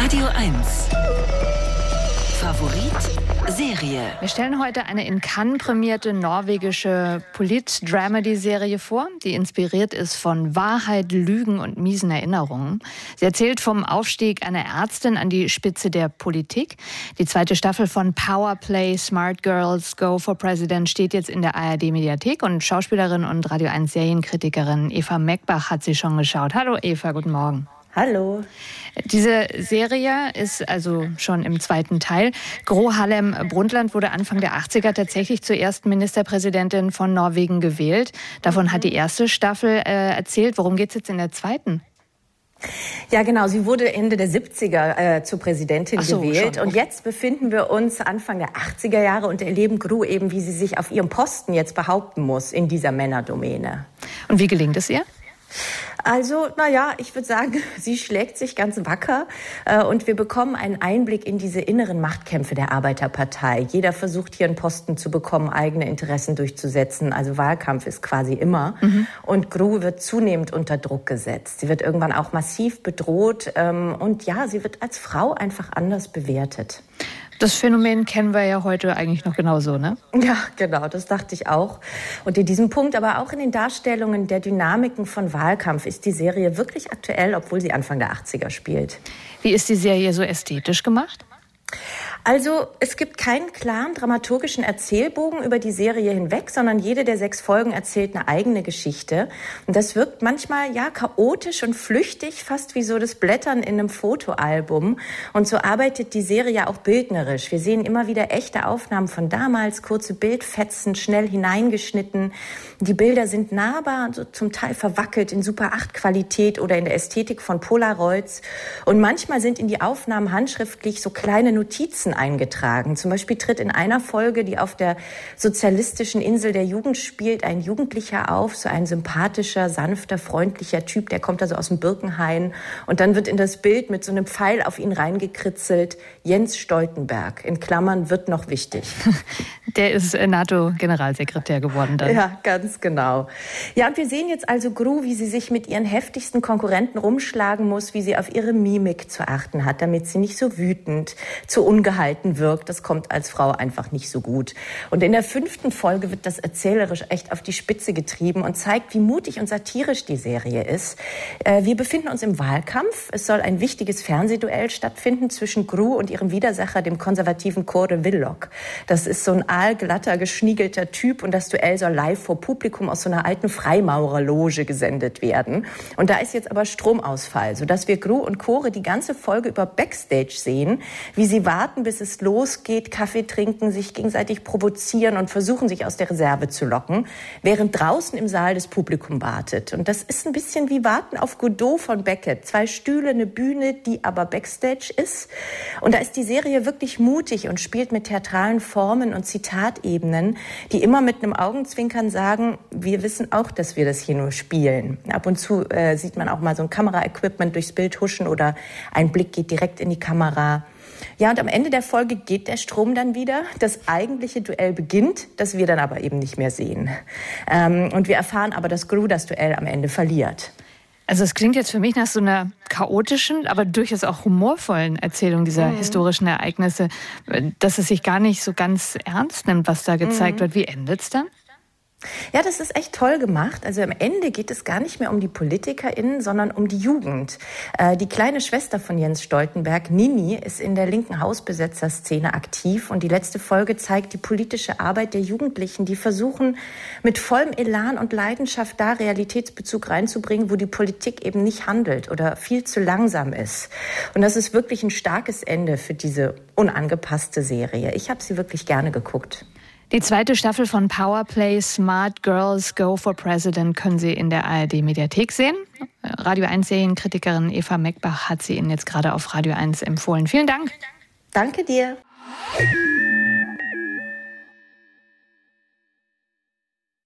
Radio 1. Favorit Serie. Wir stellen heute eine in Cannes prämierte norwegische Polit-Dramedy-Serie vor, die inspiriert ist von Wahrheit, Lügen und miesen Erinnerungen. Sie erzählt vom Aufstieg einer Ärztin an die Spitze der Politik. Die zweite Staffel von Powerplay Smart Girls Go for President steht jetzt in der ARD-Mediathek und Schauspielerin und Radio 1-Serienkritikerin Eva Meckbach hat sie schon geschaut. Hallo Eva, guten Morgen. Hallo. Diese Serie ist also schon im zweiten Teil. Gro Harlem Brundtland wurde Anfang der 80er tatsächlich zur ersten Ministerpräsidentin von Norwegen gewählt. Davon hat die erste Staffel erzählt. Worum geht es jetzt in der zweiten? Ja, genau. Sie wurde Ende der 70er zur Präsidentin gewählt. Schon. Und jetzt befinden wir uns Anfang der 80er Jahre und erleben Gro eben, wie sie sich auf ihrem Posten jetzt behaupten muss in dieser Männerdomäne. Und wie gelingt es ihr? Also, ich würde sagen, sie schlägt sich ganz wacker und wir bekommen einen Einblick in diese inneren Machtkämpfe der Arbeiterpartei. Jeder versucht hier einen Posten zu bekommen, eigene Interessen durchzusetzen. Also Wahlkampf ist quasi immer. Und Gro wird zunehmend unter Druck gesetzt. Sie wird irgendwann auch massiv bedroht und sie wird als Frau einfach anders bewertet. Das Phänomen kennen wir ja heute eigentlich noch genauso, ne? Ja, genau, das dachte ich auch. Und in diesem Punkt, aber auch in den Darstellungen der Dynamiken von Wahlkampf ist die Serie wirklich aktuell, obwohl sie Anfang der 80er spielt. Wie ist die Serie so ästhetisch gemacht? Also es gibt keinen klaren dramaturgischen Erzählbogen über die Serie hinweg, sondern jede der 6 Folgen erzählt eine eigene Geschichte. Und das wirkt manchmal chaotisch und flüchtig, fast wie so das Blättern in einem Fotoalbum. Und so arbeitet die Serie auch bildnerisch. Wir sehen immer wieder echte Aufnahmen von damals, kurze Bildfetzen, schnell hineingeschnitten. Die Bilder sind nahbar, so zum Teil verwackelt in Super 8 Qualität oder in der Ästhetik von Polaroids. Und manchmal sind in die Aufnahmen handschriftlich so kleine Notizen eingetragen. Zum Beispiel tritt in einer Folge, die auf der sozialistischen Insel der Jugend spielt, ein Jugendlicher auf, so ein sympathischer, sanfter, freundlicher Typ, der kommt also aus dem Birkenhain und dann wird in das Bild mit so einem Pfeil auf ihn reingekritzelt, Jens Stoltenberg, in Klammern, wird noch wichtig. Der ist NATO-Generalsekretär geworden dann. Ja, ganz genau. Ja, und wir sehen jetzt also Gro, wie sie sich mit ihren heftigsten Konkurrenten rumschlagen muss, wie sie auf ihre Mimik zu achten hat, damit sie nicht so wütend, zu ungehalten wirkt. Das kommt als Frau einfach nicht so gut. Und in der 5. Folge wird das erzählerisch echt auf die Spitze getrieben und zeigt, wie mutig und satirisch die Serie ist. Wir befinden uns im Wahlkampf. Es soll ein wichtiges Fernsehduell stattfinden zwischen Gro und ihrem Widersacher, dem konservativen Kåre Willoch. Das ist so ein aalglatter, geschniegelter Typ und das Duell soll live vor Publikum aus so einer alten Freimaurerloge gesendet werden. Und da ist jetzt aber Stromausfall, sodass wir Gro und Kåre die ganze Folge über Backstage sehen, wie sie warten, bis es losgeht, Kaffee trinken, sich gegenseitig provozieren und versuchen, sich aus der Reserve zu locken, während draußen im Saal das Publikum wartet. Und das ist ein bisschen wie Warten auf Godot von Beckett. 2 Stühle, eine Bühne, die aber Backstage ist. Und da ist die Serie wirklich mutig und spielt mit theatralen Formen und Zitatebenen, die immer mit einem Augenzwinkern sagen, wir wissen auch, dass wir das hier nur spielen. Ab und zu sieht man auch mal so ein Kameraequipment durchs Bild huschen oder ein Blick geht direkt in die Kamera. Ja, und am Ende der Folge geht der Strom dann wieder. Das eigentliche Duell beginnt, das wir dann aber eben nicht mehr sehen. Und wir erfahren aber, dass Gro das Duell am Ende verliert. Also es klingt jetzt für mich nach so einer chaotischen, aber durchaus auch humorvollen Erzählung dieser historischen Ereignisse, dass es sich gar nicht so ganz ernst nimmt, was da gezeigt wird. Wie endet es dann? Ja, das ist echt toll gemacht. Also am Ende geht es gar nicht mehr um die PolitikerInnen, sondern um die Jugend. Die kleine Schwester von Jens Stoltenberg, Nini, ist in der linken Hausbesetzerszene aktiv und die letzte Folge zeigt die politische Arbeit der Jugendlichen, die versuchen, mit vollem Elan und Leidenschaft da Realitätsbezug reinzubringen, wo die Politik eben nicht handelt oder viel zu langsam ist. Und das ist wirklich ein starkes Ende für diese unangepasste Serie. Ich habe sie wirklich gerne geguckt. Die zweite Staffel von Powerplay Smart Girls Go for President können Sie in der ARD-Mediathek sehen. Radio 1-Serienkritikerin Eva Meckbach hat sie Ihnen jetzt gerade auf Radio 1 empfohlen. Vielen Dank. Danke dir.